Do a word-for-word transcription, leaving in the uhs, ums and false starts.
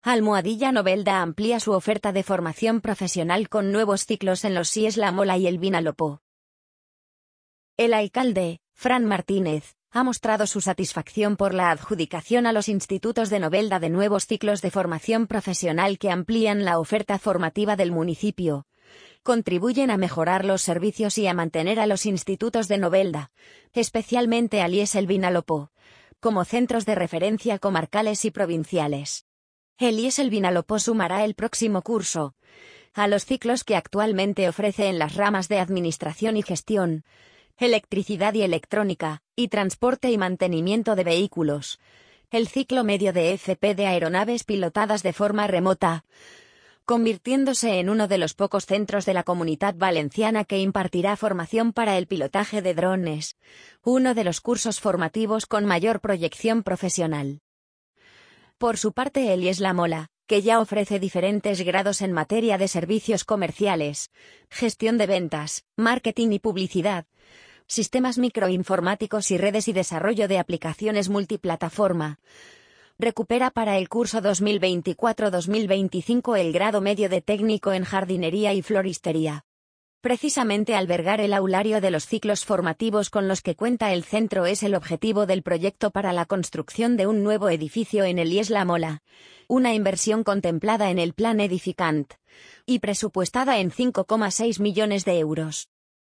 Almohadilla Novelda amplía su oferta de formación profesional con nuevos ciclos en los C I E S La Mola y el Vinalopó. El alcalde, Fran Martínez, ha mostrado su satisfacción por la adjudicación a los institutos de Novelda de nuevos ciclos de formación profesional que amplían la oferta formativa del municipio, contribuyen a mejorar los servicios y a mantener a los institutos de Novelda, especialmente al I E S El Vinalopó, como centros de referencia comarcales y provinciales. El I E S El Vinalopó sumará el próximo curso a los ciclos que actualmente ofrece en las ramas de Administración y Gestión, Electricidad y Electrónica, y Transporte y Mantenimiento de Vehículos, el ciclo medio de F P de aeronaves pilotadas de forma remota, convirtiéndose en uno de los pocos centros de la Comunidad Valenciana que impartirá formación para el pilotaje de drones, uno de los cursos formativos con mayor proyección profesional. Por su parte, el I E S La Mola, que ya ofrece diferentes grados en materia de servicios comerciales, gestión de ventas, marketing y publicidad, sistemas microinformáticos y redes y desarrollo de aplicaciones multiplataforma, recupera para el curso dos mil veinticuatro dos mil veinticinco el grado medio de técnico en jardinería y floristería. Precisamente albergar el aulario de los ciclos formativos con los que cuenta el centro es el objetivo del proyecto para la construcción de un nuevo edificio en el I E S La Mola, una inversión contemplada en el Plan Edificant y presupuestada en cinco coma seis millones de euros.